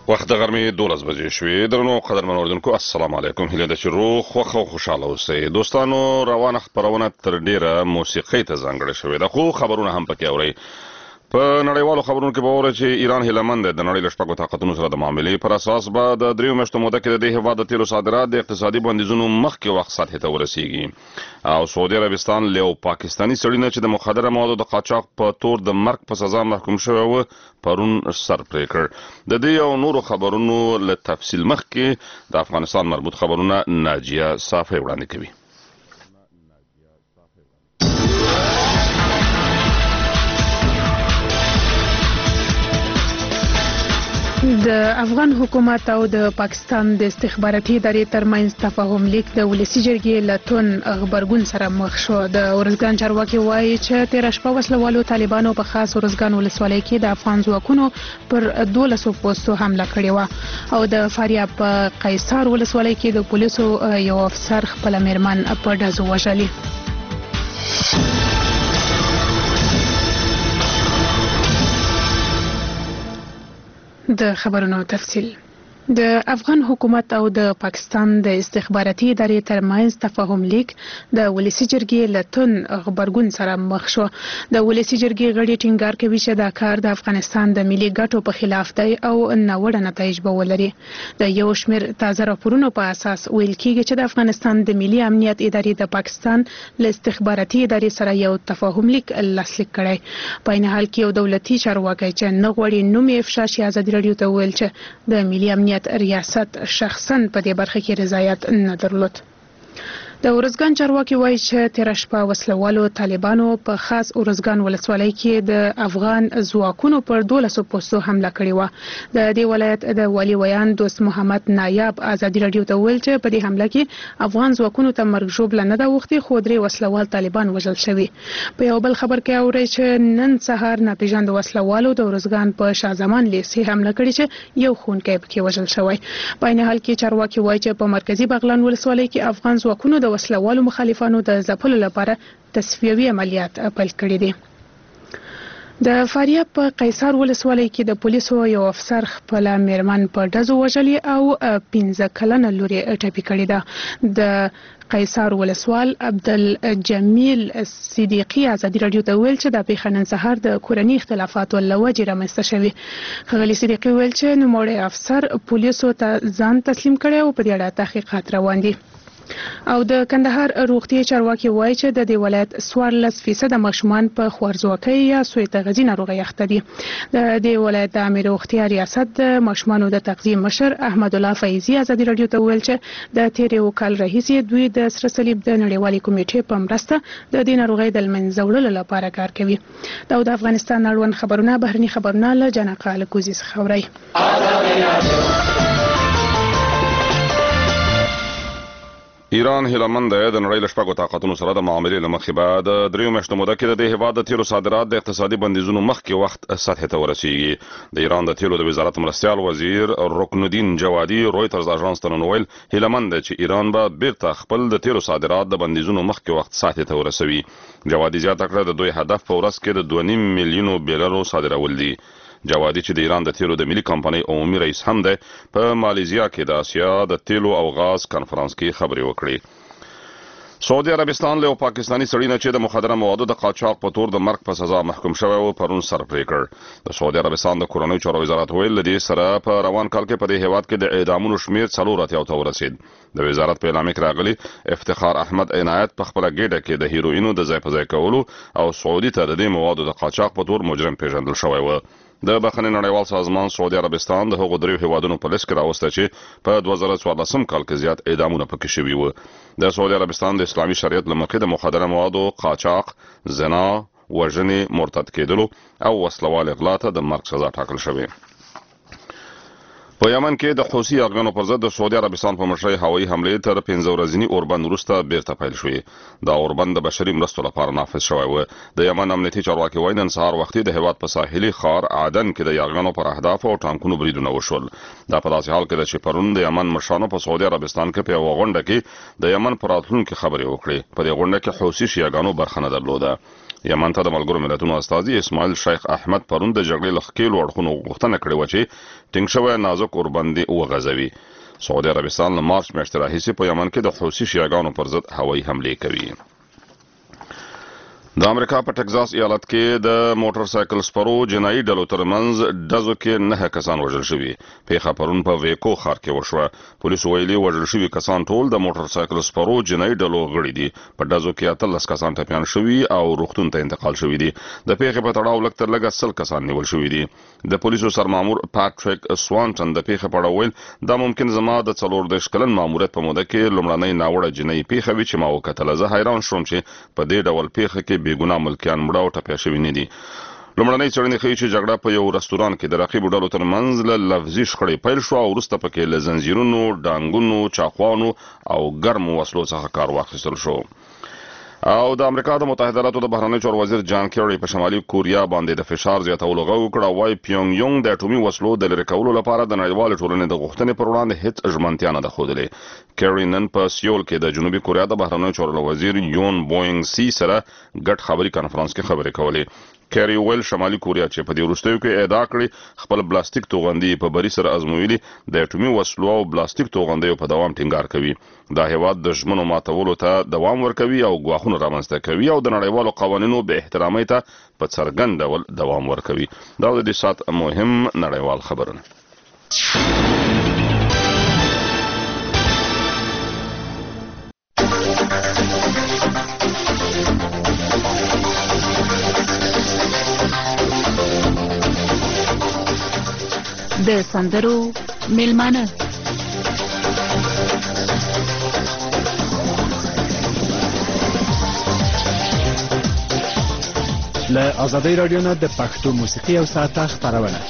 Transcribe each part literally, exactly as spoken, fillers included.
وخت د غرمې دولس بجې شوې. درنو قدرمن اوریدونکو السلام علیکم. هیله ده چې روغ خوښ او خوشاله اوسئ. دوستانو روانه خپرونه تر ډیره موسیقۍ ته ځانګړې شوې ده، خو خبرونه هم پکې اورئ. په نړیوالو خبرونو کې به واورئ چې ایران هیله د نړۍ له شپږو طاقتونو سره د معاملې پر اساس به د دریو میاشتو موده کې د دې هېواد د تیلو صادرات د اقتصادي بندیزونو مخکې وخت سطحې ته ورسیږي. او سعودي عربستان له یو پاکستاني سړي نه چې د مخدره موادو د قاچاق په تور د مرګ په سزا محکوم شوی و پرون سر پرې کړ. د دې او نورو خبرونو له تفصیل مخکې د افغانستان مربوط خبرونه ناجیه صافی وړاندې کوي. د افغان حکومت او د پاکستان د استخباراتي ادارې ترمنځ تفاهم لیک د ولسي جرګې له توند غبرګون سره مخ شو. د ارزګان چارواکي وایي چې تېره شپه وسلوالو طالبانو په خاص ارزګان ولسوالۍ کې د افغان ځواکونو پر دولسو پوستو حمله کړې وه او د فاریاب په قیصار ولسوالۍ کې د پولیسو یو افسر خپله میرمن په ډزو وژلې. د خبرونو تفصیل. د افغان حکومت او د پاکستان د استخباراتي ادارې ترمنځ تفاهم لیک د ولسي جرګې له توند غبرګون سره مخ شو. د ولسي جرګې غړي ټینګار کوي چې دا کار د افغانستان د ملي ګټو په خلاف دی او ناوړه نتایج به ولري. د یو شمېر تازه راپورونو په اساس ویل کېږي چې د افغانستان د ملي امنیت ادارې د پاکستان له استخباراتي ادارې سره یو تفاهم لیک لاسلیک کړی. په عین حال کې یو دولتي چارواکی چې نه غواړي نوم یې افشا شي ازادي راډیو ته وویل چې د ملي امنیت ریاست شخصا په دې برخه کې رضایت نه درلود. د ارزګان چارواکي وایي چې تېره شپه وسلوالو طالبانو په خاص ارزګان ولسوالۍ کې د افغان ځواکونو پر دولسو پوستو حمله کړې وه. د دې ولایت د والي ویان دوست محمد نایاب ازادي راډیو ته وویل چې په دې حمله کې افغان ځواکونو ته مرګ ژوبله نه ده اوښتې، خو درې وسلوال طالبان وژل شوي. په یو بل خبر کې اورئ چې نن سهار ناپېژاندو وسلوالو د ارزګان په شاهزمان لیسې حمله کړې چې یو ښوونکی پکې وژل شوی. په عین حال کې چارواکي وایي چې په مرکزي بغلان ولسوالۍ کې افغان ځواکونو د وسلوالو مخالفانو د ځپلو لپاره تصفیوي عملیات پیل کړي دي. د فاریاب په قیصار ولسوالۍ کې د پولیسو یو افسر خپله میرمن په ډزو وژلې او پنځه کلنه لور یې ټپي کړې ده. د قیصار ولسوال عبدالجمیل صدیقي ازادي راډیو ته وویل چې دا پیښه نن سهار د کورني اختلافاتو له وجې رامنځته شوې. ښاغلي صدیقي وویل چې نوموړی افسر پولیسو ته ځان تسلیم کړی او په دې اړه تحقیقات روان دي. او د کندهار روغتیايي چارواکي وایي چې د دې ولایت څوارلس فیصده ماشومان په خوارځواکۍ یا سویت غذي ناروغۍ اخته دي. د دې ولایت د عامې روغتیا ریاست د ماشومانو د تغذیې مشر احمد الله فیضي ازادي راډیو ته وویل چې د تېر یو کال راهیسې دوی د سره صلیب د نړیوالې کمیټې په مرسته د دې ناروغۍ د له منځه وړلو لپاره کار کوي. دا د افغانستان اړوند خبرونه بهرني خبرونه له جنقه الکوزي څخه اورئ. ایران هیله د نړۍ له شپږو طاقتونو سره د معاملې له مخې به د دریو میاشتو موده کې د دې هېواد د تیلو صادرات د اقتصادي بندیزونو مخکې وخت سطحې ته ورسیږي. د ایران د تیلو د وزارت مرستیال وزیر رکن الدین جوادي رویترز اژانس ته نن وویل هیله مند دی چې ایران به بیرته خپل د تیلو صادرات د بندیزونو مخکې وخت سطحې ته ورسوي. جوادي زیاته کړه د دوی هدف په ورځ کې د دوه نیم میلیونو بیرلو صادرول دي. جوادي چې د ایران د تیلو د ملي کمپنۍ عمومي رئیس هم دی په مالیزیا کې د آسیا د تیلو او غاز کنفرانس کې خبرې وکړې. سعودي عربستان له پاکستاني سړي نه چې د مخدره موادو د قاچاق په تور د مرګ په سزا محکوم شوی و پرون سر پرې کړ. د سعودي عربستان د کورنیو چارو وزارت ویل له دې سره په روان کال کې په دې هېواد کې د اعدامونو شمېر څلور اتیاو ته ورسید. د وزارت په اعلامیه کې راغلي افتخار احمد عنایت په خپله ګېډه کې د هیروینو د ځای په ځای کولو او سعودي ته د دې موادو د قاچاق په تور مجرم پیژندل شوی و. د بخښنې نړیوال سازمان سعودي عربستان د هغو دریو هیوادونو په لیست کې راوسته چې په دوه زره څوارلسم کال کې زیات اعدامونه پکې شوي وو. د سعودي عربستان د اسلامي شریعت له مخې د مخدره موادو قاچاق، زنا، وژنې، مرتد کېدلو او وسلوال اغلا ته د مرګ سزا ټاکل شوې. په یمن کې د حوثي یرغلونو پر ضد د سعودي عربستان په مشرۍ هوایي حملې تر پنځه ورځني اوربند وروسته بیرته پیل شوې. دا اوربند د بشري مرستو لپاره نافذ شوی و. د یمن امنیتي چارواکي وایي نن سهار وختي د هېواد په ساحلي ښار عدن کې د یرغلونو پر اهدافو او ټانکونو بریدونه وشول. دا په داسې حال کې ده چې پرون د یمن مشرانو په سعودي عربستان کې په یوه غونډه کې د یمن په راتلونکي خبرې وکړې. په دې غونډه کې حوثي شیعهګانو برخه نه درلوده. یمن ته د ملګرو ملتونو استازي اسماعیل شیخ احمد پرون د جګړې له ښکېلو اړخونو غوښتنه کړې وه چې ټینګ شوی نازک اوربند وغځوي. سعودي عربستان له مارچ میاشتې راهیسې په یمن کې د حوثي شیعاګانو پر ضد هوایي حملې کوي. د امریکا په ټکزاس ایالت کې د موټر سایکل سپرو جنایي ډلو ترمنځ ډزو کې نه کسان وژل شوي. پیښه پرون په ویکو ښار کې وشوه. پولیسو ویلي وژل شوي کسان ټول د موټر سایکل سپرو جنایي ډلو غړي دي. په ډزو کې اتلس کسان ټپیان شوي او روغتون ته انتقال شوي دي. د پیښې په تړاو لږ تر لږه سل کسان نیول شوي دي. د پولیسو سرمامور پاتریک سوانټن د پیښې په اړه ویل دا ممکن زما د څلور دېرش کلن ماموریت په موده کې لومړنۍ ناوړه جنایي پیښه وي چې ما وکتله. زه حیران شوم چې په دې ډول پیښه کې بېګناه ملکیان مړه او ټپیان شوي نه دي. لومړنۍ څېړنې ښیي چې جګړه په یو رستوران کې د رقیبو ډلو ترمنځ له لفظي شخړې پیل شوه او وروسته پکې له زنځیرونو، ډانګونو، چاقوانو او ګرمو وسلو څخه کار واخیستل شو. او د امریکا د متحده ایالاتو د بهرنی چارو وزیر جان کیری په شمالي کوریا باندې د فشار زیاتولو غږ وکړ او وايي پیونګ یونګ د اټومي وسلو د لرې کولو لپاره د نړیوالې ټولنې د غوښتنې پر وړاندې هیڅ ژمنتیا نه ده ښودلې. کیری نن په سیول کې د جنوبي کوریا د بهرنی چارو وزیر یون بوینګ سی سره ګډ خبري کانفرنس کې خبرې کولې. کیری ویل شمالي کوریا چې په دې وروستیو کې ادعا کړې خپل بلاستیک توغندي په بری سره ازمویلي د اټومي وسلو او بلاستیک توغندیو په دوام ټینګار کوي. دا هیواد د ژمنو ماتولو ته دوام ورکوي او ګواښونه رامنځته کوي او د نړیوالو قوانینو به احترامۍ ته په څرګند ډول دوام ورکوي. دا د دې سات مهم نړیوال خبرونه. د سندرو میلمانه له آزادۍ رادیو نه د پښتو موسیقي او ساعته خپرونه.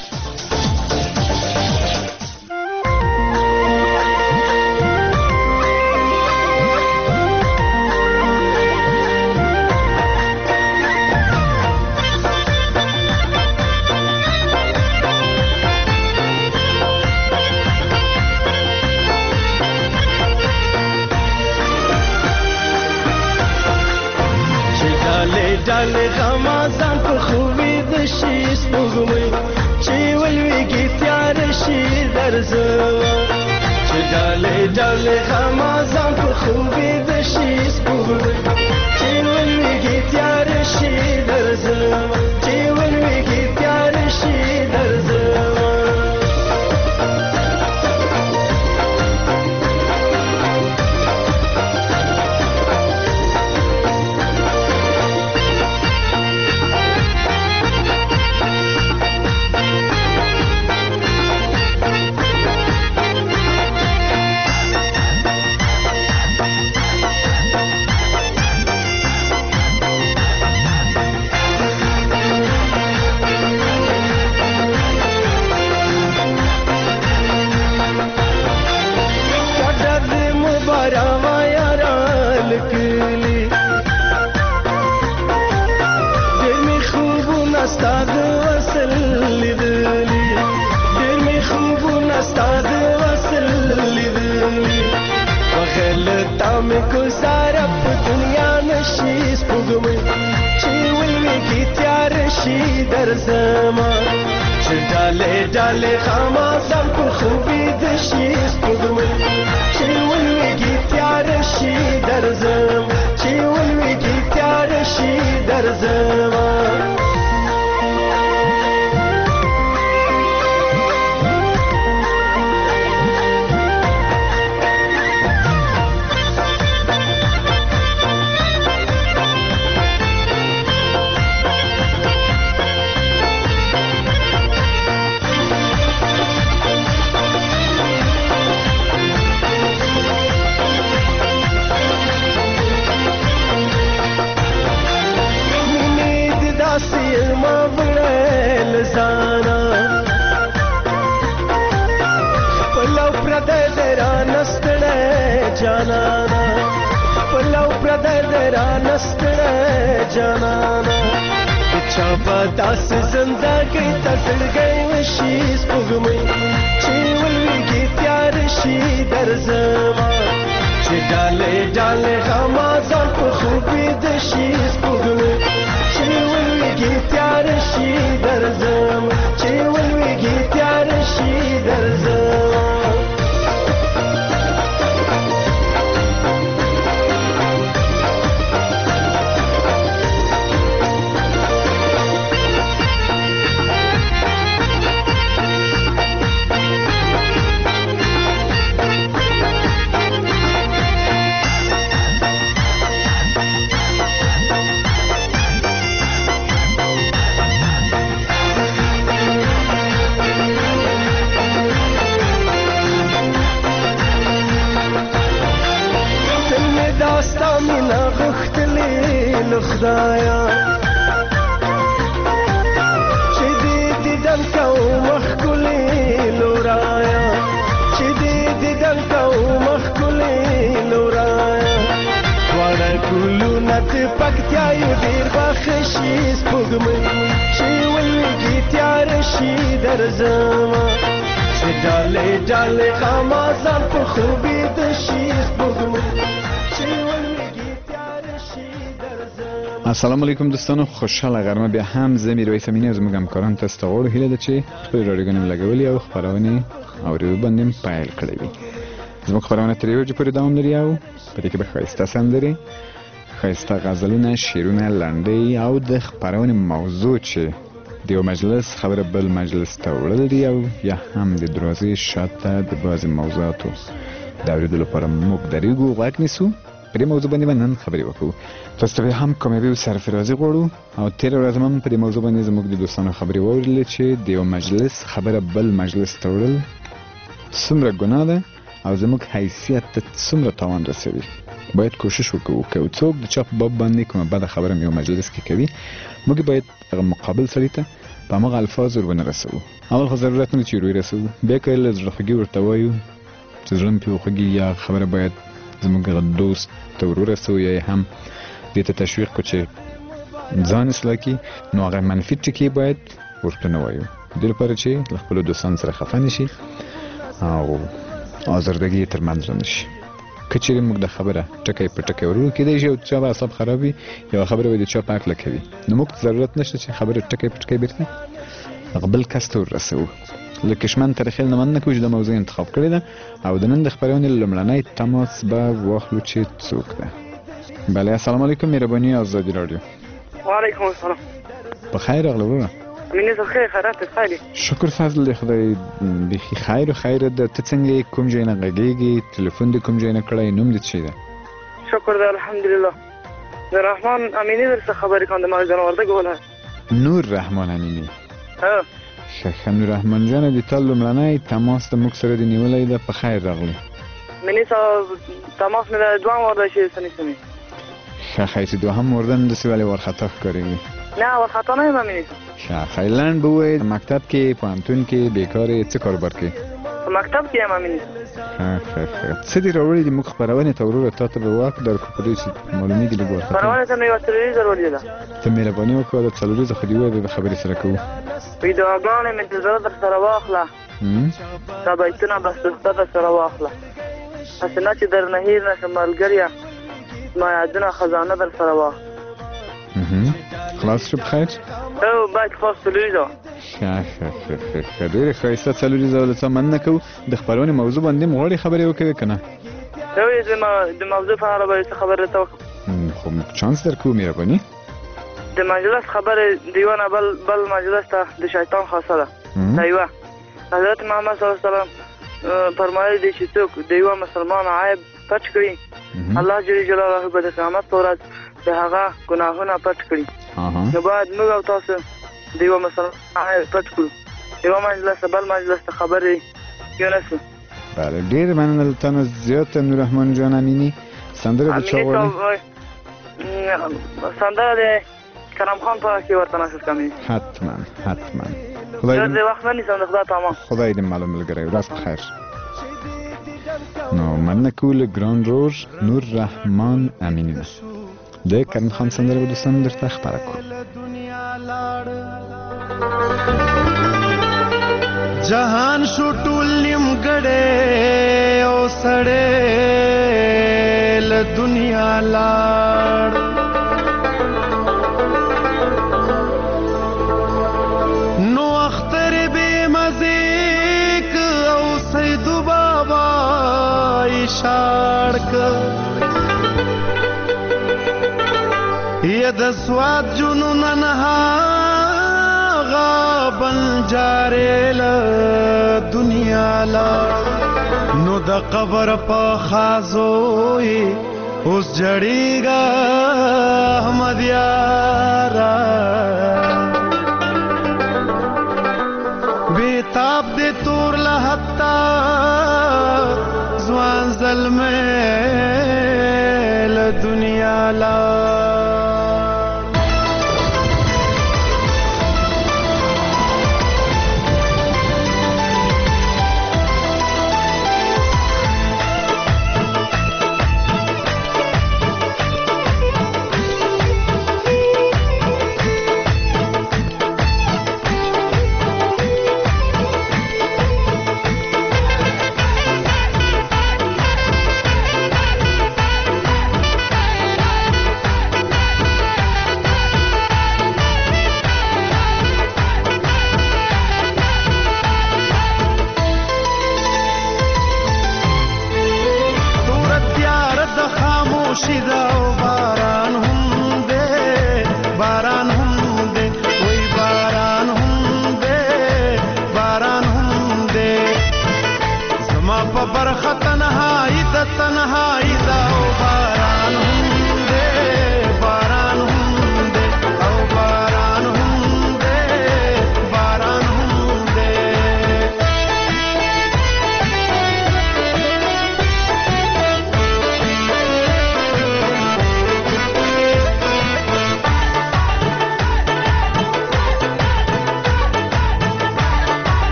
ډالې غمازان په خوبې د شي سپوږمۍ چې ولویږي تیاره شي درځه چې ډالې ډالې غمازان په خوبې د شي سپوږمۍ چې ولویږي تیاره شي درځه چې ولویږي تیاره شي درځه درځما چې ډالې ډالې خامازم په خوبې د شي سپوږمۍ چې ولویږي تیاره شي درځم چې ولویږي تیاره شي درځما داس زندګۍ ته زړګۍ وشي سپوږمۍ چې ولویږي تیاره شي درځما چې ډالې ډالې غمازان په خوبې د شي سپوږمۍ چې ولویږي تیار شي درځم چې ولویږي تیار شي درځم خدایا چې دې دیدن کوم مخکلې لورایا چې دې دیدن کوم مخکلې لورایا واړه ګلونه ته پکتیا یو ډېر بخښي سپوږمۍ چې ولویږي تیار شي درځم چې ډالې ډالې خامازان په خوبې د شي سپوږمۍ چې ولویږي تیار شي السلام علیکم دوستانو، خوشحاله غرمه بیا هم زه میرویس امینی او زموږ همکاران تاسو ته غواړو هیله ده چې خپلې راډیوګانې لګولې او خپرونې اورېدو باندې پیل کړې وي. زموږ خپرونه تر یوې بجې پورې دوام لري او په دې کې به ښایسته سندرې، ښایسته غزلونه، شعرونه، لنډۍ او د خپرونې موضوع چې د یو مجلس خبره بل مجلس ته وړل دي او یا هم د دروازې شاته د بعضې موضوعاتو د اورېدو لپاره موږ درېږو، غوږ نیسو. په دې موضوع باندې به نن خبرې وکړو. تاسو ته هم کامیابي او سرفرازي غواړو او تېره ورځ هم په دې موضوع باندې زموږ د دوستانو خبرې واورېدلې چې د یو مجلس خبره بل مجلس ته وړل څومره ګناه ده او زموږ حیثیت ته څومره تاوان رسوي. باید کوشش وکړو که څوک د چا په باب باندې کومه بده خبره یو مجلس کې کوي، موږ باید هغه مقابل سړي ته په هماغه الفاظ ور ونه رسوو. اول خو ضرورت نه چې ور ورسوو، بیا که له زړه خوږي ورته وایو چې زړه مې پرې وخوږي یا خبره باید زموږ دوست ته ور ورسوو یا هم دې ته تشویق کو چې ځان اصلاح کړي، نو هغه منفي ټکي باید ورته نه وایو، دې لپاره چې له خپلو دوستانو سره خفه نه شي او ازردګي یې تر منځ نه شي. که چېرې موږ د خبره ټکی په ټکی ورو کېدای شي او چا به اعصاب خراب وي، یوه خبره به د چا په هکله کوي، نو موږ ته ضرورت نشته چې خبره ټکی په ټکی بېرته هغه بل کس ته ور رسوو. لکه شمن تر خیل نه مننه کوو چې د موضوع انتخاب کړې ده او د نن د خپرونې لومړنی تماس به واخلو چې څوک ده. بله، السلام علیکم، مهرباني آزادي راډیو. وعلیکم السلام. په خیر راغله وروره. امینې زه خیر خیرات دې خیر دي؟ شکر فضل دی خدای بیخي خیر و خیر ده. ته څنګه یې؟ کوم ځای نه غږېږې؟ تلیفون دې کوم ځای نه کړی؟ نوم دې څه دی؟ شکر دی الحمدلله. د رحمان امیني درڅه خبرې کوم د مغزن وردګ ولایت. نور رحمان امیني. ها ښه ښه نور رحمان جانه، د تا لومړنی تماس د موږ سره دې نیولی ده، په خیر راغلی. منې صاحب تماس مې د دوهم ورده شي سنې سنې. ښه ښه چې دوهم ورده نو داسې ولې وارخطا ښکارېږي؟ نه وارخطا نه یم منې صاحب. ښه ښه لنډ به ووایې، مکتب کې، پوهنتون کې بېکار یې، څه کاروبار کوې؟ په مکتب کې یم منې. ښه ښه ښه څه دې راوړي دي موږ خپرونې ته وروره؟ تا ته به واک درکړو په دې چې معلومېږي لږ وارخطا. خپرونې ته مې یوه څلوریزه راوړې ده. ته مهرباني وکړه د څلوریزه خو دې ووایه بیا به خبرې سره کوو. ویډیوګانې مې د زړه در سره واخله، دا بیتونه به سوخته در سره واخله، هسې نه چې درنه هېر نه شم ملګریه، زما یادونه خزانه در سره واخله. خلاص شو بخیر؟ او باید خلاص څلوریزه. ښه ښه ښه ښه ښه ډېرې ښایسته څلوریزه وله څه مننه کوو. د خپرونې موضوع باندې مو غواړې خبرې وکړې که نه؟ یو د موضوع په اړه به څه خبرې ته وکړم. خو موږ چانس درکوو مهرباني. د مجلس خبرې د یوه نه بل بل مجلس ته د شیطان خاصه ده. د یوه حضرت محمد صلی الله علیه وسلم فرمایلی دی چې څوک د یوه مسلمان عیب پټ کړي، الله جل جلاله به د قیامت په ورځ د هغه ګناهونه پټ کړي. نو باید موږ او تاسو د یوه مسلمان عیب پټ کړو، د یوه مجلس بل مجلس ته خبرې یونسو. بله ډېر مننه له تا نه زیاته نور رحمان جان امیني. سندره د چا غواړې؟ سندره د کرم خان په کې ورته نشد کمی. حتما حتما. خدای دې وخت نه نیسم د خدای په امان. خدای دې معلوم ملګری ورځ په خیر. نو مننه کوو له ګران رور نور رحمان امیني نه. د کرم خان سندره به دوستانو درته خپره کړو. جهان شو ټول نیمګړی او سړی له دنیا لاړ، که یا د سواد جنون نها غابن جارې له دنیا لا نو د قبر په خازو اوس جړېږه احمد یارا بیتاب دې تور لحتا ځوان زلمه له دنیا لا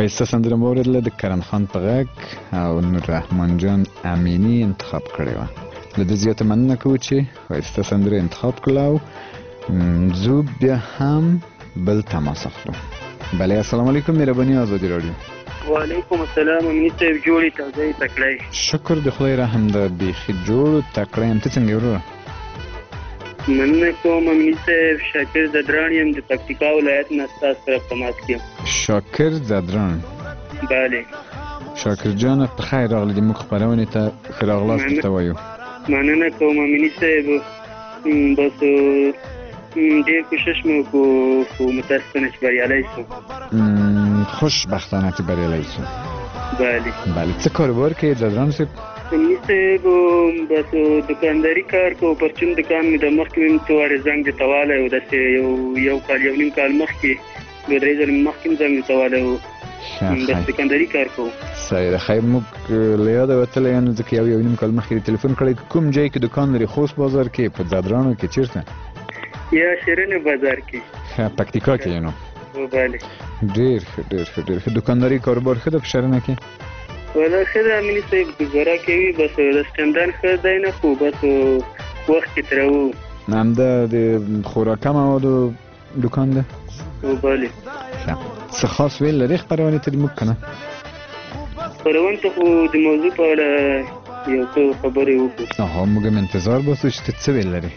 ښایسته سندره مو واورېدله د کرم خان په غږ او نور رحمان جان امینی انتخاب کړې وه. له ده زیاته مننه کوو چې ښایسته سندره انتخاب کړله او زو بیا هم بل تماس اخلو. بله السلام علیکم مهرباني آزادي راډیو. وعلیکم السلام امینی صاحب جوړې تازه تکړی. شکر د خدای رحم ده بیخي جوړ تکړی یم. ته څنګه یې وروره؟ مننه کوم امینی صاحب شاکر زدران یم د پکتیکا ولایت نه ستاسو سره په تماس کې یم. شاکر زدران. بله شاکر جانه په خیر راغلی د موږ خپرونې ته ښه راغلاست درته وایو. مننه کوم امینی صاحب. بس ډېر کوشش مې وکړو خو متاسفانه چې بریالی شو. خوشبختانه چې بریالی شو. بله بله څه کاروبار کوې زدران صاحب؟ امینی صاحب بس دکانداري کار کوو. پرچون دکان مې د مخکې مې څو وارې زنګ درته والی و داسې یو یو کال یو نیم کال مخکې دوه درې ځلې مې مخکې هم زنګ درته والی و. بس دکانداري کار کوو. صحیح ده. خیر موږ له یاده وتلی یانو ځکه یو یو نیم کال مخکې دې تلیفون کړی. کوم ځای کې دکان لري؟ خوست بازار کې، په زدرانو کې، چېرته؟ یا شیرین بازار کې. ښه پکتیکا کې نو. بله ډېر ښه ډېر ښه ډېر ښه. دکانداري کاروبار ښه ده په شرنه کې؟ والله ښه ده امیني صاحب ګزاره کوي. بس د چندان ښه دی نه خو بس وخت کې تېروو. همدا د خوراکه موادو دکان ده؟ بله. ښه څه خاص ویل لرې خپرونې ته موږ که نه؟ خپرونې ته خو د موضوع په اړه یو څه خبرې وکړو. اها موږ هم انتظار باسو چې ته څه ویل لرې.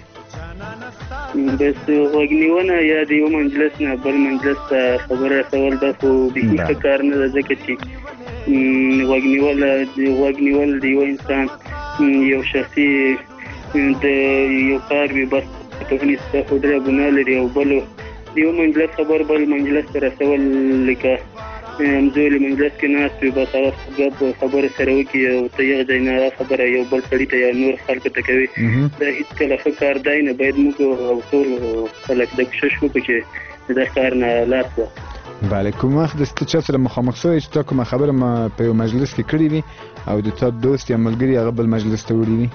بس غوږ نیونه یا د یو مجلس نه بل مجلس ته خبره رسول دا خو بیخي ښه کار نه ده ځکه چې غوږ نیول غوږ نیول د یو انسان یو شخصي د یو کار وي بس ټولنیز څخه خو ډېره ګناه لري او بل د یو مجلس خبر بل مجلس ته رسول لکه همزه له مجلس کې ناست وي بس هغه ګپ خبره سره وکړي او ته یو ځای نه هغه خبره یو بل سړي ته یا نور خلکو ته کوي. دا هېڅکله ښه کار دی نه. باید موږ او ټول خلک د کوشش وکړو چې د دې کار نه لاس واخلو. بله کوم وخت د ته چا سره مخامخ شوی چې تا کومه خبره ما په یو مجلس کې کړې وي او د تا دوست یا ملګري هغه بل مجلس ته وړي وي؟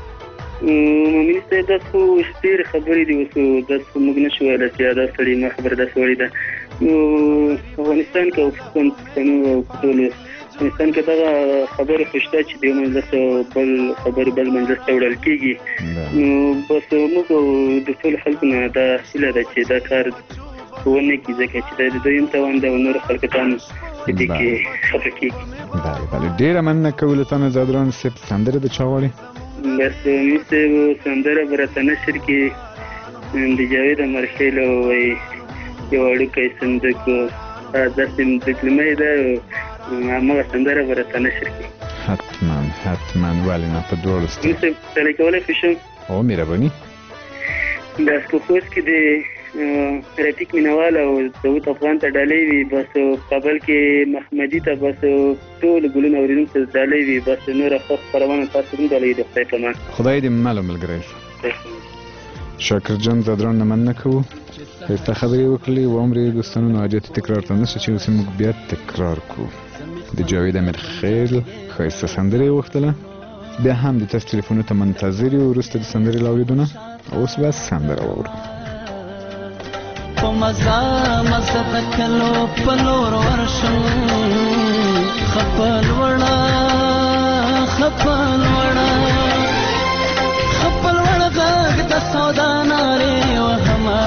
امیني صاحب داسې خو ډېرې خبرې دي اوس داسې خو موږ نه شو ویلی چې دا سړي ما خبره داسې وړې ده. نو افغانستان کې او پښتنو او ټول افغانستان کې دغه خبرې خو شته چې د یو مجلس بل خبرې بل مجلس ته وړل کېږي. نو بس موږ د ټولو خلکو نه دا هیله ده چې دا کار ونه کړي ځکه چې دا د دویم تاوان ده او نورو خلکو ته هم په دې کې خفه کېږي. بله بله ډېره مننه کوو له تا نه زدران صاحب. سندره د چا غواړې؟ بس امیني صاحب سندره به راته نشر کې د جاوید امرخیل وایي یو وړوکی صندوق داسې مکلمه ده همغه سندره به راته نشر کړي. حتما حتما ولې نه په دواړو سترګو. امیني صاحب سړی کولی خو شم؟ او مهرباني. بس په خوست کې د رفیق مینوال او داود افغان ته ډالۍ وي. بس کابل کې محمدي ته بس ټول ګلونه اورېدونکو ته ډالۍ وي. بس نوره ښه خپرونه تاسو هم ډالۍ د خدای په امان. خدای دې مل ملګری شه. شاکر جان زدران نه مننه کوو. ښایسته خبرې وکړلې و عمر یې دوستانو نو حاجت تکرار ته نشته چې اوس موږ بیا تکرار کړو. د جاوید امیرخیل ښایسته سندره یې وغوښتله. بیا هم د تاسو تلیفونو ته منتظر یو وروسته د سندرې له اورېدو نه. اوس به سندره واورو. په مزه مزه د کلو په لور ورشم خپه لوړه خپه لوړه خپه لوړه غږ د سودا نارې وهمه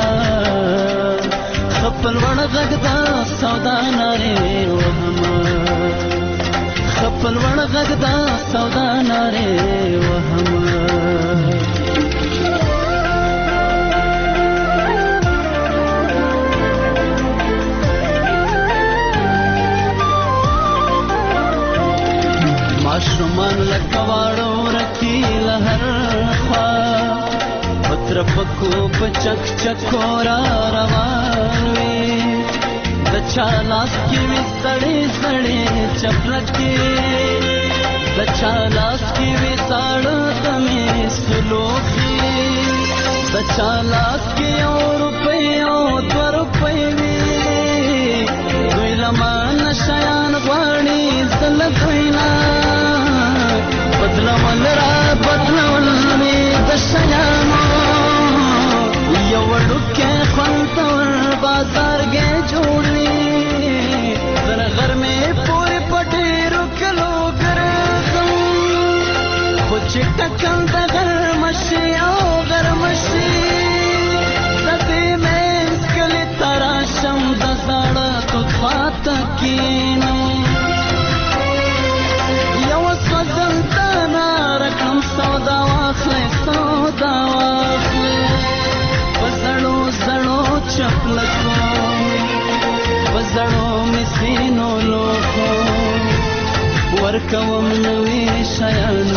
خپه لوړه غږ د سودا نارې وهمه خپه لوړه غږ د سودا نارې وهمه ماشومان لکه واړه ورکي له هر خوا په ترپکو په چک چکو را روان وي د چا لاس کې وي سړې سړې چپلکې د چا لاس کې وي ساړه تمې سلوخي د چا لاس کې یو روپۍ او دوه روپۍ وي دوی له ما نه شیان غواړي زه له دوی نه بدلول را بدلول مې د شیانو یو وړوکی خوندور بازار کې جوړ وي زرغر مې ماته کینم یو سوځنده رقم سودا واخلې سودا واخلې په زړو زړو چپلکو په زړو مې سینو لوکو ورکوم نوي شیان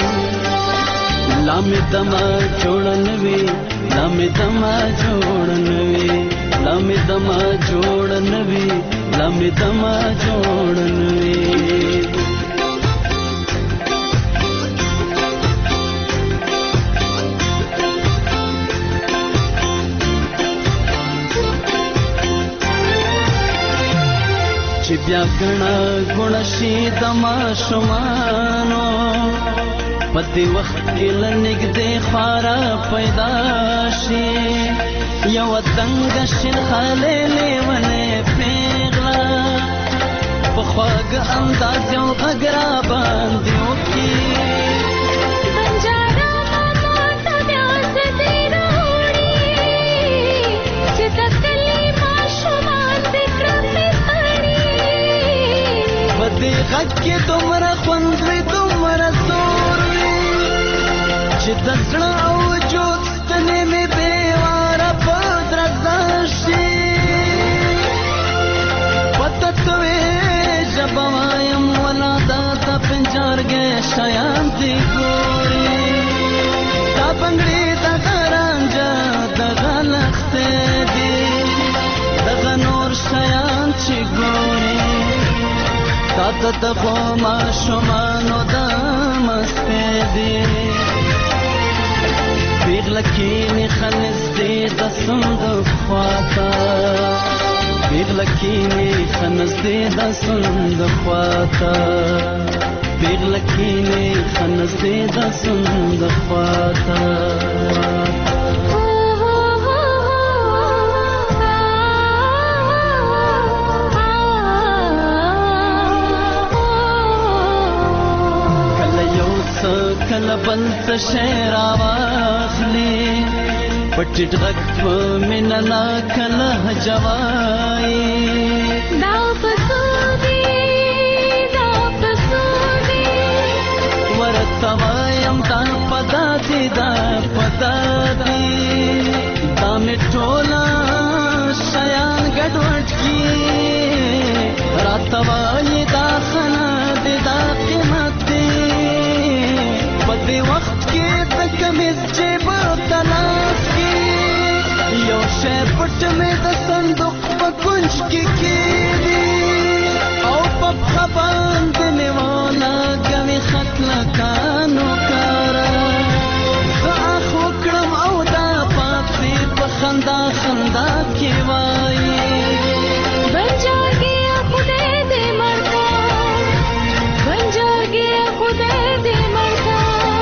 لا مې دمه جوړه نوي لا مې دمه جوړه نوي لا مې دمه جوړه نوي لا مې دمه جوړه نوي چې بیا ګڼه ګوڼه شي د ماشومانو په دې وخت کې له نږدې خواره پیدا شي یوه دنګه شین خالې لیونې پیغله په خواږه انداز یو غږ راباندې وکړي دې غږ کې دومره خوند وي دومره زور وي چې د زړه او وجود ستنې مې بېواره په درزا شي پته ته وې ژبه وایم ولا دا د پنجارګې شیان دي ګوري دا بنګړي دغه رانجه دغه لښتې دي دغه نور شیان چې ګوري تا ته د خو ماشومانو د مستې دي پیغله کښېنې ښه نږدې د صندوق خواته پیغله کښېنې ښه نږدې د صندوق خواته پیغله کښېنې ښه نږدې د صندوق خواته کله بل څه شی راواخلي په ټیټ غږ په مینه ناکه لهجه وایي دا پسو دي دا پسو دي ورته وایم دا په دادي دا په دادي دا مې ټوله شیان ګډوډ کړي راته وایي دا ښه نه دي دا قیمت دي په دې وخت کې د کمیز جیب ته لاس کې یو شی پټ مې د صندوق په کونج کې کېږي او په پښه باندې مې ولګوي خط لکانو کاره زه اخ وکړم او دا پاتې په خندا خندا کې وایي بنجارګیا خدای دې مرکا بنجارګیا خدای دې مرکا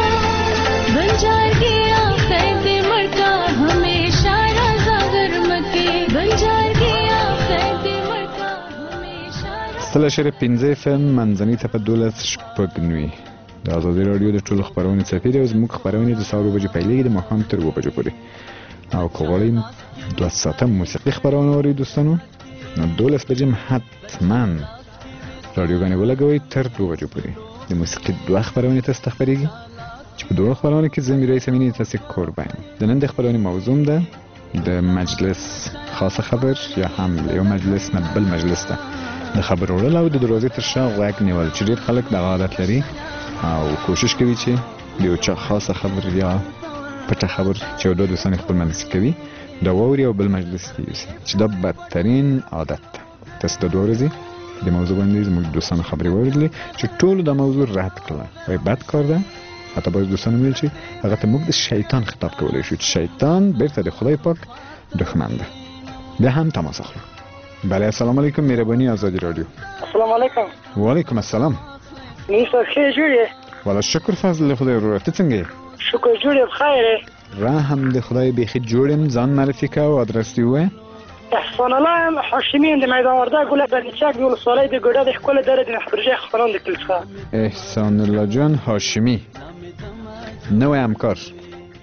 بنجارګیا خدای دې مرکا همیشه رازا گرم کې بنجارګیا خدای دې مرکا همیشه ستله شریف پنځه اف ام منځنۍ ته په دولس شپږ نوي د ازادي راډیو د ټولو خپرونې څپېړې او زموږ خپرونې د سهار اووه بجې پیلېږي د ماښام تر اووه بجو پورې او که غواړئ دوه ساعته موسیقي خپرونه واورئ دوستانو نو دولس بجې حتما راډیوګانې ولګوئ تر دوه بجو پورې د موسیقي دوه خپرونې تاسو ته خپرېږي چې په دوه خپرونو کې زه میرویس امیني تاسې قربان یم د نن د خپرونې موضوع ده د مجلس خاصه خبر یا هم یو مجلس نه بل مجلس ته د خبر وړل او د دروازې تر شا غوږ نیول چې ډېر خلک دغه عادت لري او کوشش کوي چې د یو چا خاصه خبر یا پټه خبر چې یو دوه دوستان خپل منځ کوي دا واوري او بل مجلس کې یوسي چې دا بدترین عادت ده تاسو د دوه ورځې د موضوع باندې زموږ دوستانو خبرې واورېدلې چې ټولو دا موضوع رد کړله وایي بد کار ده حتی باید دوستانو ویل چې هغه ته موږ د شیطان خطاب کولی شو چې شیطان بیرته د خدای پاک دښمن ده بیا هم تماس اخلو بله السلام علیکم مهربانی آزادی رادیو السلام علیکم وعلیکم السلام نیسا خیر جوړی والا شکر فضل خدای ورور ته څنګه شکر جوړی بخیر رحم د خدای بیخي جوړم ځان معرفي کا او ادرس دی وای احسان الله حاشمی د میدان ورده ګل بنچاک د ولسوالۍ د ګډه د خپل درې د خبرجه خبران د کلڅه احسان الله جان هاشمی نو همکار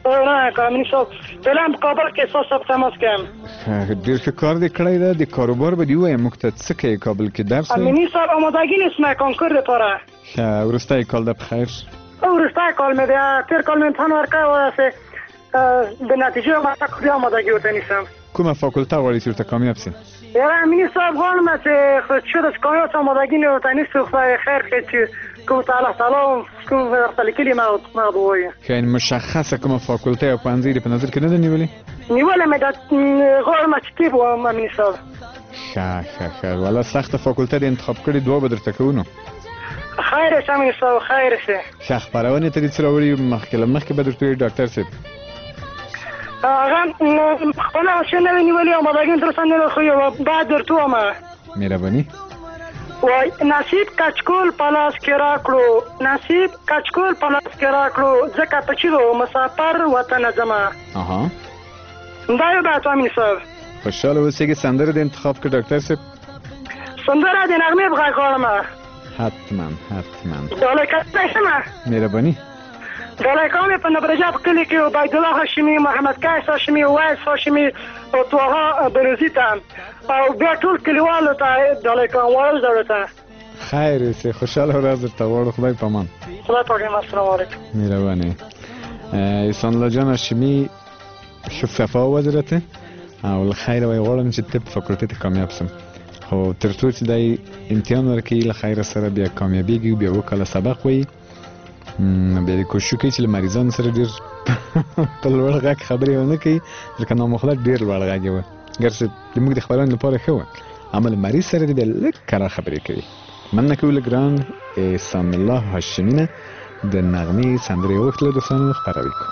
نه کامل صاحب فعلا په کابل کې څو سب تماس کوم. ډیر ښه کار دې کړی دی. د کاروبار به دې ووایم موږ ته څه کوې کابل کې درس وایي؟ امیني صاحب آمادگی نیست مې کنکور لپاره. ښه وروستی کال ده په خیر؟ وروستی کال مې دی تېر کال مې امتحان ورکړی و د نتیجې ورته بیا آمادگی ورته نیسم. کومه فاکولته غواړې چې ورته کامیاب سي؟ یاره امیني صاحب غواړم چې شده چې کامیاب سم آمادگی نه ورته نیسو خدای خیر کړي چې کوم ته الله تعالی کوم ورته لیکلي ما ما به ووایي. ښه یعنې مشخصه کومه فاکولته یا پوهنځی دې په نظر کې نه ده نیولې؟ نیولې مې ده غواړم چې طب ووایم امیني صاحب. ښه ښه ښه والله سخته فاکولته دې انتخاب کړې دوه به درته کوو نو. خیر شه امیني صاحب خیر شه. ښه خپرونې ته دې څه راوړي مخکې له مخکې به درته وایي ډاکټر صاحب؟ هغه خپله څه نه وي نیولې آمادګي مې تر اوسه نه ده خو یوه بعد درته ووایم. مهرباني وای نصیب کچکول په لاس کې راکړو نصیب کچکول په لاس کې راکړو ځکه په چیغو مسافر وطن ځمه. اها دا یو بات امین صاحب. خوشحاله اوسېږي. سندره دې انتخاب کړه ډاکټر صاحب؟ سندره د نغمې په غږ غواړم. حتما حتما. ډالۍ کولی شمه؟ مهرباني ډالۍ کوم یې په نبرجه په کلي کې عبیدالله هاشمي محمد قیس هاشمي ویس هاشمي او طه بروزي ته او بیا ټول کلیوالو ته ډالۍ کوم وایل زړه ته. خیر اوسې خوشحاله ورځ درته غواړو. خدای په امان. خدای پاک السلام علیکم. مهرباني. احسان الله جان هاشمي شوف صفا وزرته او الخیر وای غواړم چې طب فاکولټې ته کامیاب سم خو تر څو چې دای امتحان ورکړي له خیر سره بیا کامیابیږي بیا وکاله سبق وایي بیا دې کوشش وکړي چې له مریضانو سره ډېر په لوړ غږ خبرې ونه کوي ځکه نامخلک ډېر لوړ غږ یې وه ګرچې زموږ د خبرانو لپاره ښه وه اما له مریض سره دې بیا لږ کرار خبرې کوي. مننه کوو له ګران احسان الله هاشمي نه د نغمې سندرې یې وغوښتله دوستانو خپروي کړو.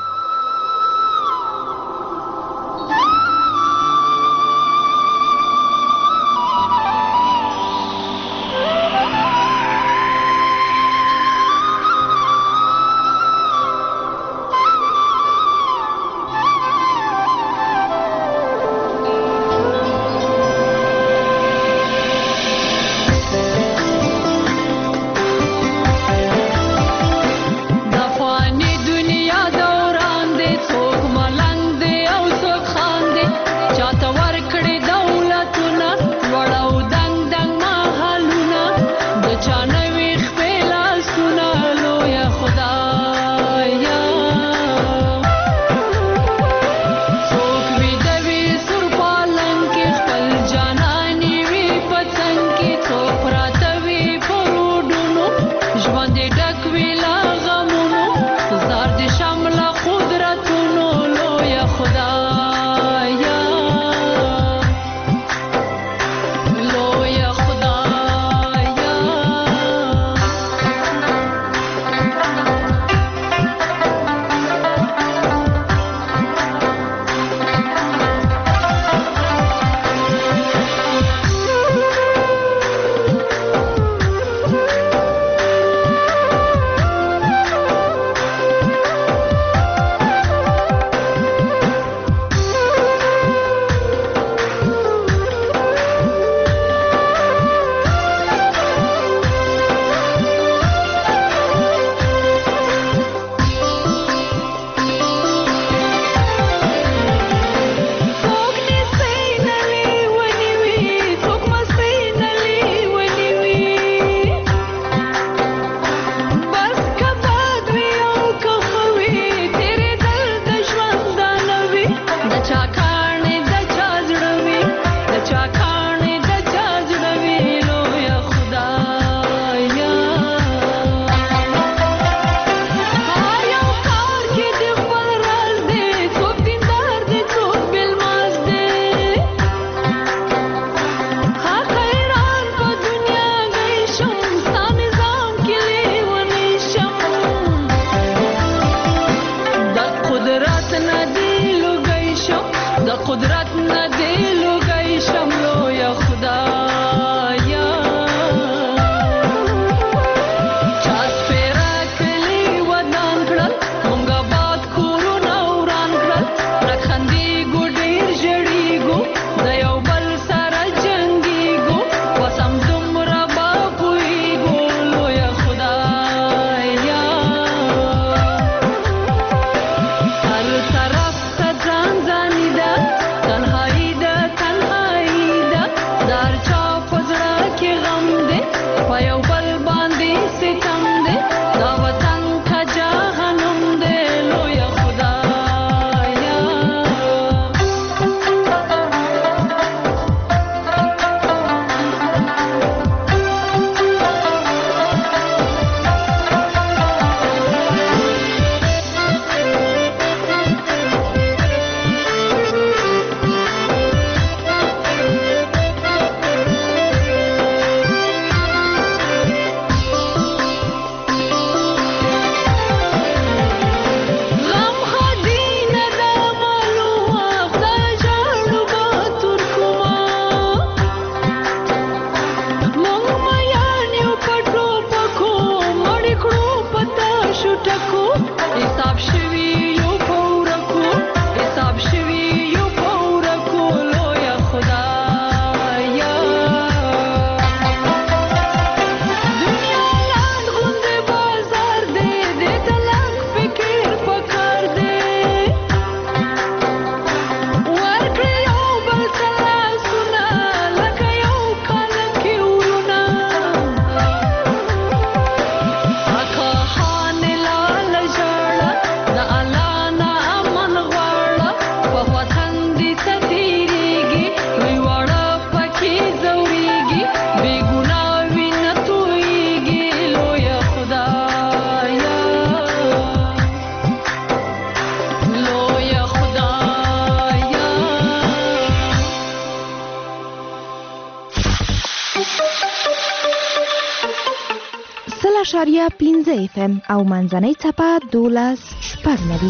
اعشاریه پنځه اف ام او منځنۍ څپه دولس شپږ نوي.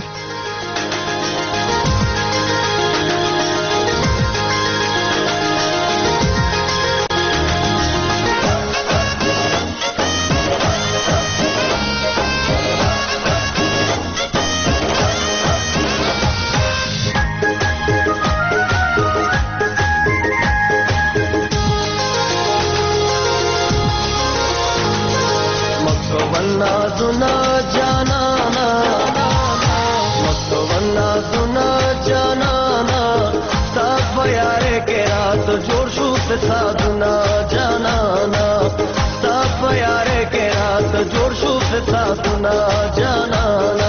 साधना जानाना सब यारे के रात जोड़ शुभ साधना जानाना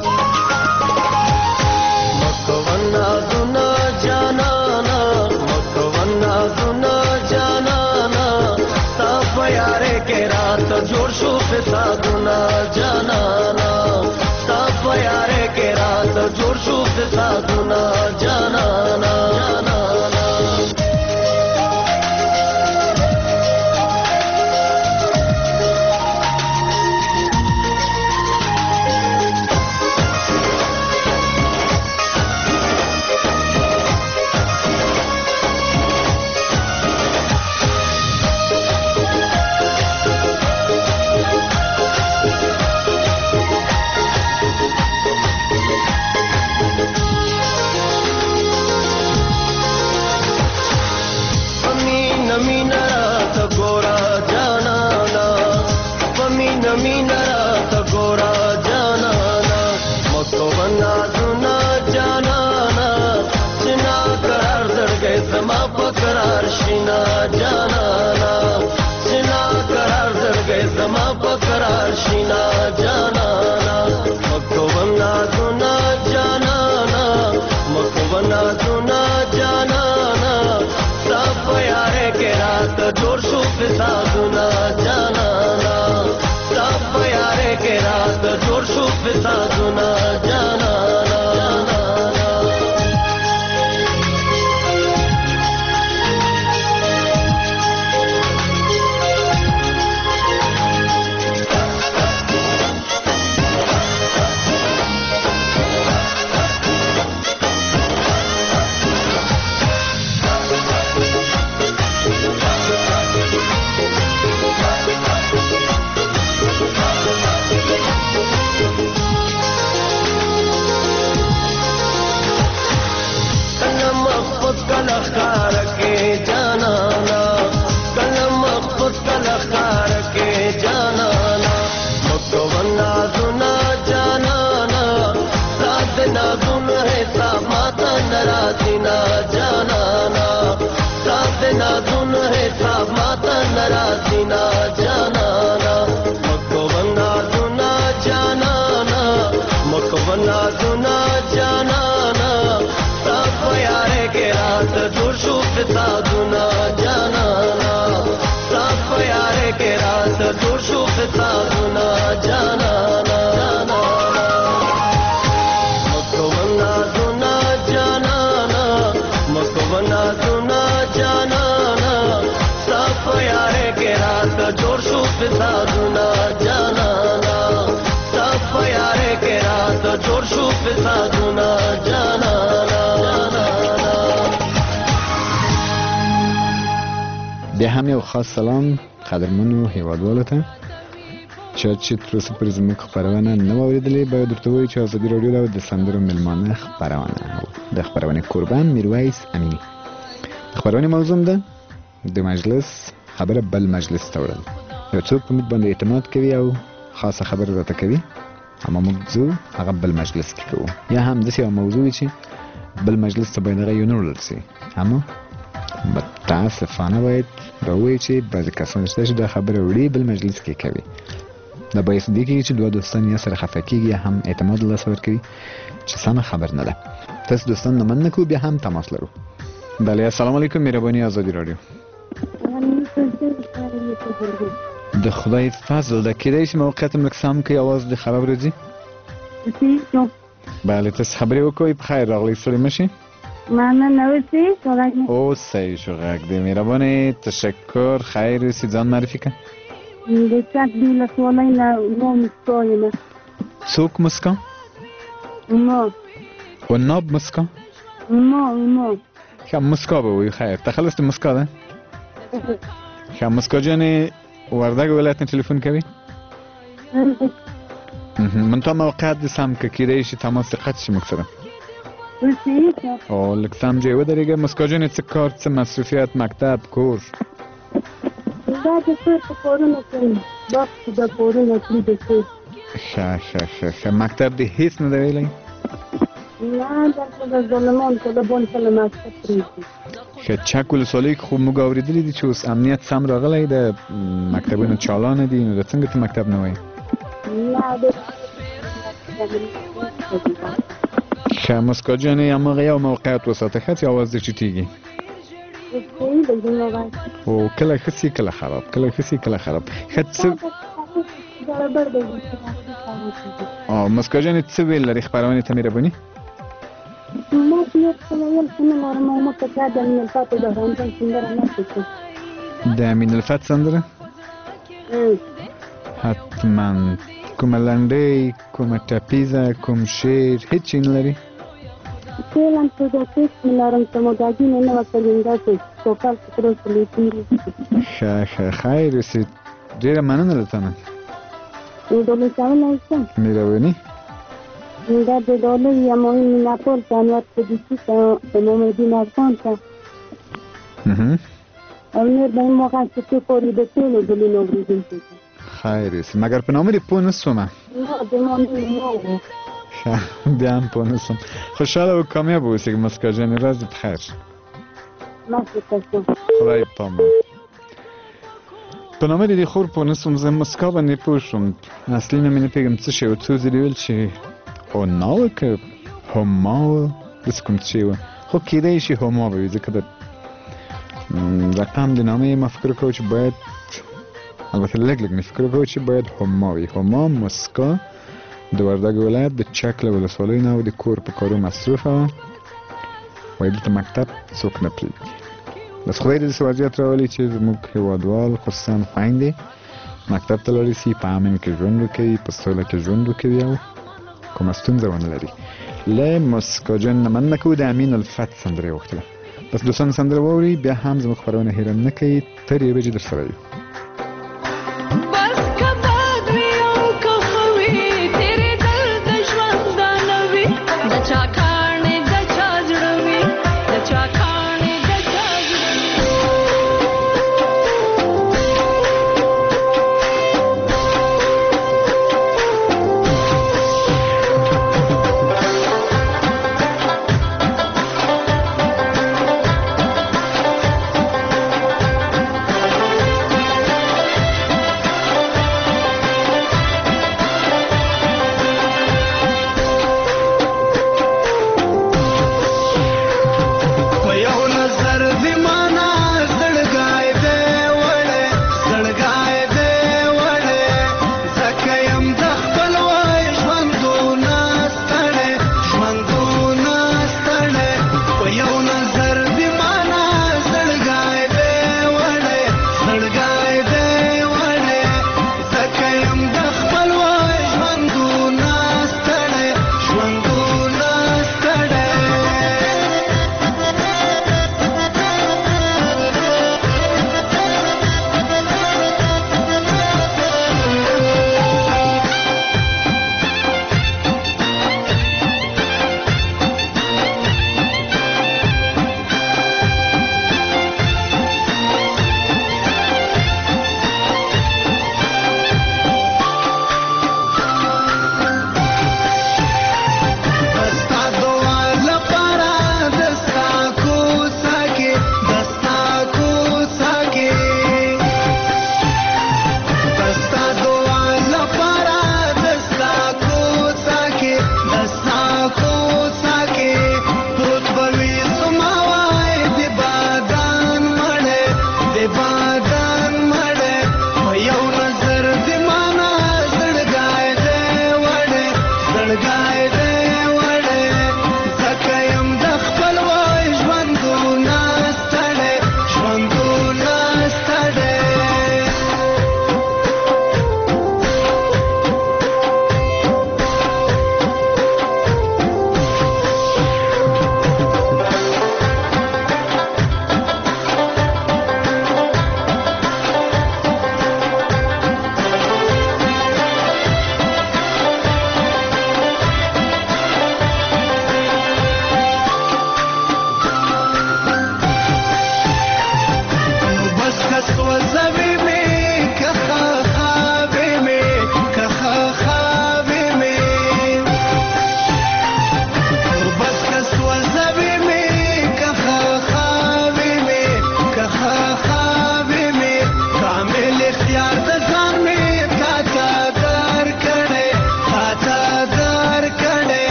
मकवन्ना दुना जानाना मकवन्ना दुना जानाना सब यारे के रात जोड़ शुभ साधना जानाना सब यारे के रात जोड़ शुभ साधना जानाना जोर शुभ साधना जानाना सब यारे के रात जोर शुभ साधना जानाना जाना فتاغنا جانانا مکونا دونا جانانا مکونا دونا جانانا صف یاره کے رات جوڑ شو فتاغنا جانانا صف یاره کے رات جوڑ شو فتاغنا جانانا. بیا هم یو خاص سلام قدرمنو هیوادوالو ته چا چې تر اوسه پورې زموږ خپرونه نه واورېدلې باید درته ووایو چې ازادي راډیو ده د سندرو میلمانه خپرونه د خپرونې قربان میرویس امینی. د خپرونې موضوع ده د مجلس خبره بل مجلس ته وړل. یو څوک په موږ باندې اعتماد کوي او خاصه خبره راته کوي اما موږ ځو هغه بل مجلس کې کوو، یا هم داسې یو موضوع وي چې بل مجلس ته باید هغه یو نه وړل سي، اما متاسفانه باید دا ووایي چې بعضې کسان شته چې دا خبره وړي بل مجلس کې کوي. دا باعث دې کېږي چې دوه دوستان یا سره خفه کېږي یا هم اعتماد له لاسه ورکوي چې سمه خبر نه ده. تاسو دوستان نه مننه کوو، بیا هم تماس لرو. بله السلام علیکم، مهرباني ازادي راډیو. د خدای فضل ده، کېدای شي موقعیت هم لږ سم کوي، اواز دې خراب راځي. بله تاسو خبرې وکړئ. په خیر راغلی، ستړي مه شئ. مننه اوسئ. اوسئ شو غږ دی، مهربانې تشکر. خیر اوسئ، ځان معرفي کړه. د چک د ولسوالۍ نه ما مسکا یم. څوک مسکا؟ ما وناب مسکا؟ ما ما ښه مسکا به وایو. خیر تخلص د مسکا ده. ښه مسکا جانې وردګ ولایت نه تلیفون کوي؟ منتها موقعیت دې سم که کېدای شي تماس دې قطع شي موږ سره. او لږ سم ځای ودرېږه. مسکا جانې څه کار، څه مصروفیت، مکتب، کور؟ دا د کور په کارونه کوي، بخت د کورونه کوي د کور. ښه ښه ښه ښه مکتب دې هېڅ نه دی ویلی؟ نه دلته د ظالمانو طالبانو سره مکتب پرېږدي. ښه چک ولسوالۍ کې خو موږ اورېدلي دي چې اوس امنیت سم راغلی د مکتبونه چالانه دي، نو د څنګه ته مکتب نه وایي؟ نه د ښه مسکا جانې هماغه یو موقعیت وساته ښه چې اواز دې ټیټېږي. او کله ښه سي کله خراب، کله ښه سي کله خراب. ښه څه او مسکا جانې څه ویل لري خپرونې ته مهرباني؟ ما ډېر څه ویل څه نه لرم او ماته کار د امین الفتح د غرمځن سندره نه پوښتل. د امین الفتح سندره؟ حتما کومه لنډۍ، کومه ټپیزه، کوم شعر هېڅ شی نه لري؟ فعلا په دا ټیک نه لرم چې مداګینه نه وکړم داسې ټوکل فکرو سلیپي. ښه ښه خیر اوسې، ډېره مننه له تا نه. ډالۍ کولی شم؟ مهرباني. دا د ډالۍ یا مهم ناپول ته انور قدسي ته محمدین افغان ته او نور به این موقع چې څه کاري د ټولو ګلونو اورېدونکو ته. خیر اوسې، مګر په نامه دې پوه نه شومه. نه د ما نوم ما و. ښه بیا هم پوه نه شوم. خوشحاله او کامیاب اوسئ مسکا جانې، ورځ دې په خیر. مخکې ته خدای پامان. په نامه دې د خور پوه نه شوم، زه مسکا باندې پوه شوم. اصلي نوم یې نه پوهېږم څه شی و، څو ځلې ویل چې هونا وه که هما وه، داسې کوم څه وه، خو کېدای شي هما به وي، ځکه د رقم د نامه یې ما فکر وکړو چې باید، البته لږ لږ مې فکر وکړو چې باید هما وي. هما مسکا د وردګ ولایت د چک له ولسوالۍ نه او د کور په کارو مصروفه وه، وایي دلته مکتب څوک نه پرېږدي. بس خدای دې داسې وضعیت راولي چې زموږ هېوادوال خصوصا خویندې مکتب ته لاړې سي، په امن کې ژوند وکوي، په سوله کې ژوند وکوي او کومه ستونزه ونه لري. له مسکا جان نه مننه کوو. د امین الفتح سندره یې غوښتله. بس دوستان سندره واورئ، بیا هم زموږ خپرونه هېره نه کوي. تر یوې بجې درسره یو.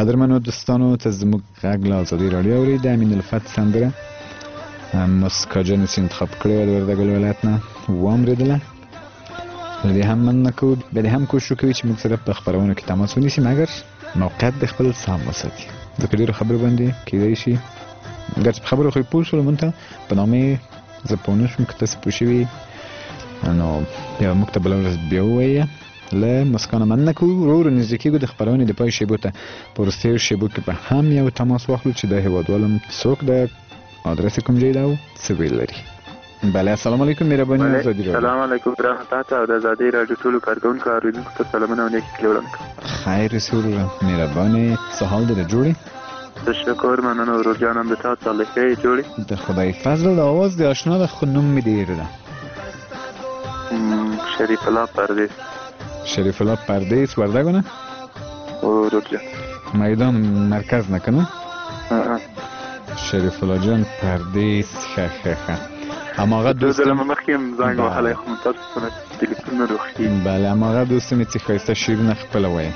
قدرمنو دوستانو ته زموږ غږ له ازادي راډیو اوري د امین الفت سندره مسکا جان چې انتخاب کړې وه د وردګل ولایت نه واورېدله. له دې هم مننه کوو، بیا دې هم کوشش وکوي چې موږ سره په خپرونو کې تماس ونیسي، مګر موقعیت د خپل سام وساتي، ځکه ډېرو خبرو باندې کیدای شي ګر چې په خبرو خو یې پوه شولو، مونږ ته په نامې زه پوه نه شوم، که تاسې پوه شوي نو بیا موږ ته بله ورځ بیا ووایه. له مسکا نه مننه کوو، ورو ورو نږدې کېږو د خپرونې د پای شیبو ته. په وروستیو شیبو کې به هم یو تماس واخلو چې دا هېوادوال څوک ده، آدرس یې کوم ځای ده او څه ویل لري. بله، السلام علیکم، مهرباني ازادي راډیو. السلام علیکم ورحمة الله او د ازادي راډیو ټولو کارکوونکو اورېدونکو ته سلامونه او نیکې وړاندې کوم. خیر اوسې وروره، مهرباني. څه حال دی، د جوړې؟ تشکر، مننه ورور جانم، د تا څه ښې جوړې؟ د خدای فضل. د اواز د اشنا ده خو نوم مې ډېر ده. شریف الله پردیس. شریف الله پردیس، وردګو نه؟ ورور جان میدان مرکز نه که نه؟ شریف الله جان پردیس. ښه ښه ښه هماغه دوست دو دلمه مخکې هم زنګ وهلی خو تاسو څونه تلیفون نه روښتي. بله، هماغه دوست مې چې ښایسته شعرونه خپله وایي.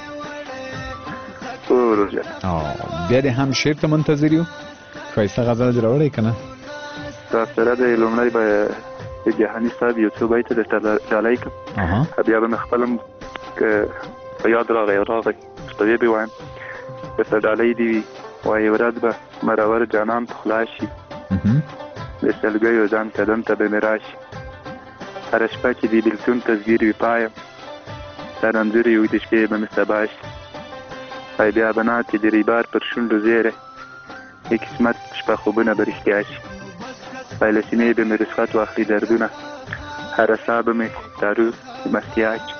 ورور جان بیا دې هم شعر ته منتظر یو، ښایسته غزل دې راوړی که نه؟ تا سره د لومړی به د جهاني صاحب یو څو بیته درته ډالۍ کړم، بیا به مې خپل هم که په یاد راغی راغی په دې به وایم درته ډالۍ دې وي. وایي ورځ به مرور جانان په خلا شي، د سلګیو ځان قدم ته به مې راشي، هره شپه چې د بېلتون تصویر وي پایم، دا رنځور یو د شپې به مې سبا شي. وایي بیا به ناڅي د ریبار پر شونډو زیری، د قسمت شپه خوبونه به رښتیا شي. وایي له سینې به مې رسخت واخلي دردونه، هره ساه به مې دارو مستیا شي.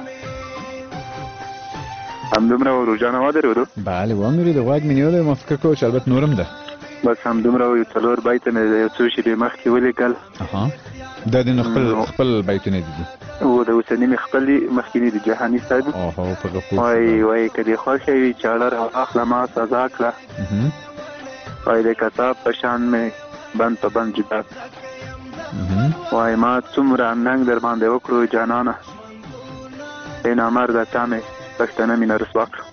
همدومره ورور جانه ودرېدو؟ بله واورېد، غوږ مې نیولی، ما فکر کوم چې البته نور هم ده. بس همدومره یو څلور بیته مې د یو څو شېبې مخکې ولیکل. دا د نو خپل خپل بیتونه دي؟ او د اوسني مې خپل دي، مخکیني د جهاني صاحب. وایي وایي که دې خوښه وي چاړه راواخله ما سزا کړه، وایي د کتاب په شان مې بند په بند جدا کړه، وایي ما څومره ننګ در باندې وکړو جانانه، ای نامرده تا مې پښتنه مینه رسوا کړه.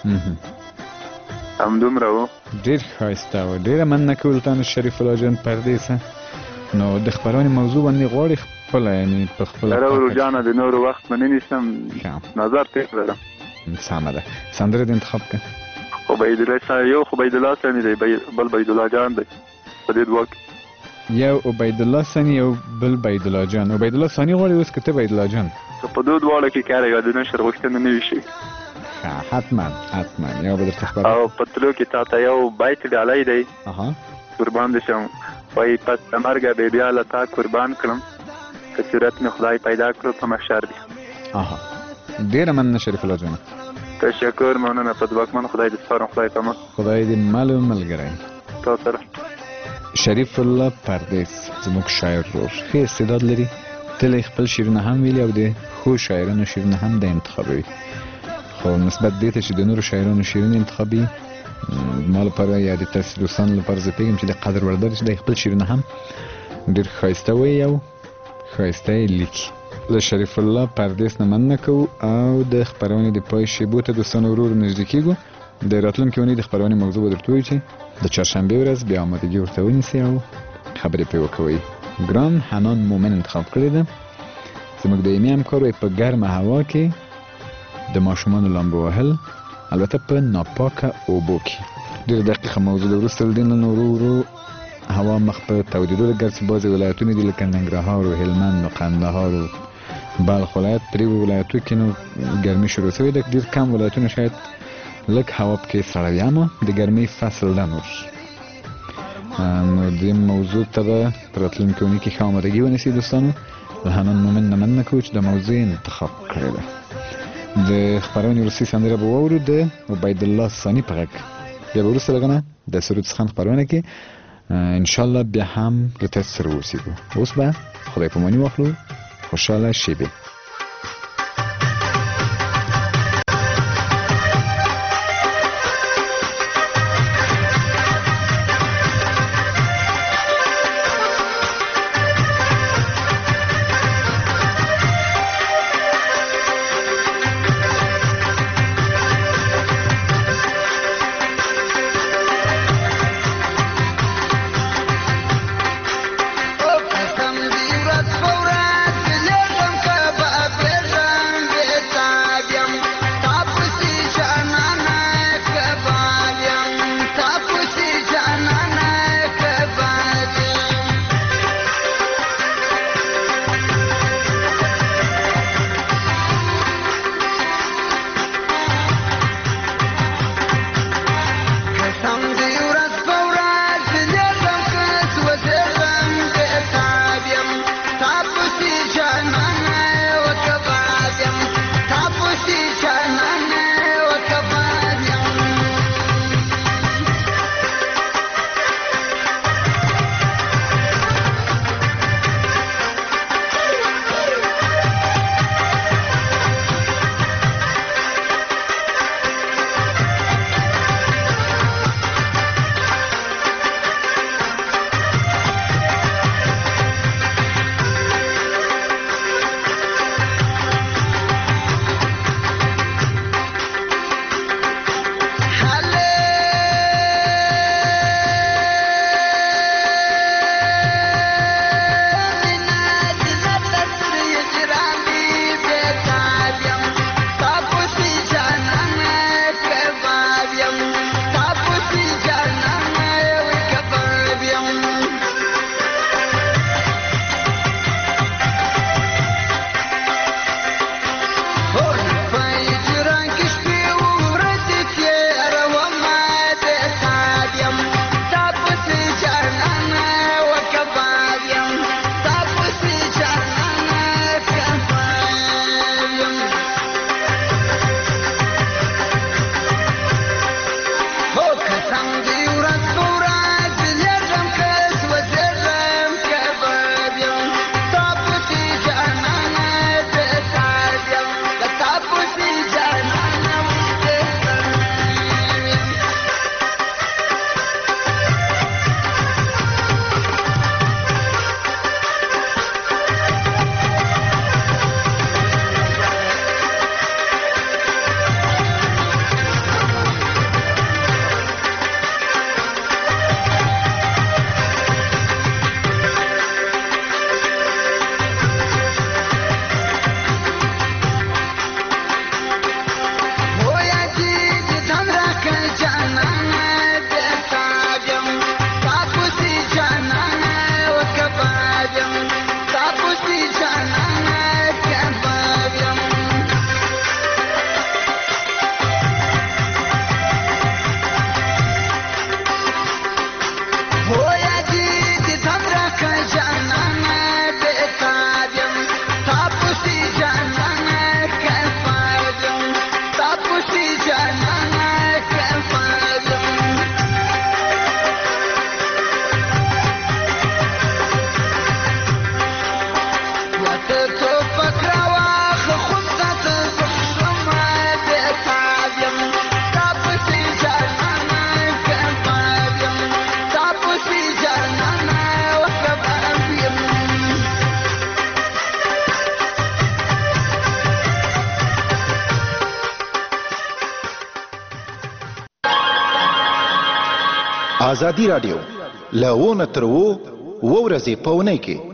همدومره و. ډېر ښایسته و، ډېره مننه کوو له تا نه شریف الله جان پردیسه. نو د خپرونې موضوع باندې غواړې خپله یعنې په خپله؟ اره ورور جانه د نورو وخت به نه نیسم، نظر تېر لرم. سمه ده، سندره دې انتخاب کړه. عبیدالله صاحب، یو عبیدالله ثاني دی، بل عبیدالله جان دی په دې دوه کې. یو عبیدالله ثاني یو بل عبیدالله جان. عبیدالله ثاني غواړې اوس که ته عبیدالله جان؟ که په دو دواړو کې کار یا د نشر غوښتنه نه وي شي. حتما حتما یو به درته خبر. او په تلو کې تا ته یو بیت ډالۍ دی، قربان دې شم. وایي پس د مرګه بې بیا له تا قربان کړم، که صورت مې خدای پیدا کړو په محشر کې. ډېره مننه شریف الله جانه. تشکر، مننه. په ځواکمن خدای دې سپارم، خدای پامان. خدای دې مل و ملګری تا سره. شریف الله پردیس زموږ شاعر ورور، ښه استعداد لري، تل یې خپل شعرونه هم ویلي او د ښو شاعرانو شعرونه هم د انتخابوي. خو نسبت دې ته چې د نورو شاعرانو شعرونه انتخابي، ما لپاره یا د تاسې دوستانو لپاره زه پوهېږم چې د قدر وړ ده چې د خپل شعرونه هم ډېر ښایسته وایي او ښایسته یې لیکي. له شریف الله پردیس نه مننه کوو او د خپرونې د پای شیبو ته دوستانو ورو ورو نږدې کېږو. د راتلونکې اونۍ د خپرونې موضوع به درته ووایو چې د چهارشنبې ورځ بیا آمادګي ورته ونیسئ او خبرې پرې وکوئ. ګران حنان مومن انتخاب کړې ده. زموږ دایمي همکار وایي په ګرمه هوا کې د ماشومانو لامبو وهل، البته په ناپاکه اوبو کې. ډېره دقیقه موضوع ده. وروسته له دې نه ورو ورو هوا مخ په تودېدو ده، ګرچې بعضې ولایتونه دي لکه ننګرهار و هلمند و قندهار و بلخ ولایت، پرې ولایتو کې نو ګرمي شروع شوې ده. ډېر کم ولایتونه شاید لږ هوا پکې سړه وي، اما د ګرمۍ فصل ده نور. نو دې موضوع ته به په راتلونکې اونۍ کې ښه آمادګي ونیسئ دوستانو. له حنان مومن نه مننه کوو چې د موضوع انتخاب کړې ده. د خپرونې وروستۍ سندره به واورو د عبیدالله ثاني په غږ. بیا به وروسته لږ نه د سرود څخه خپرونه کې انشاءالله بیا هم له تاسو سره اوسېږو. اوس به خدای پاماني واخلو. خوشحاله شیبې. ازادي راډیو له ونه تر وو ورځې په اونۍ کې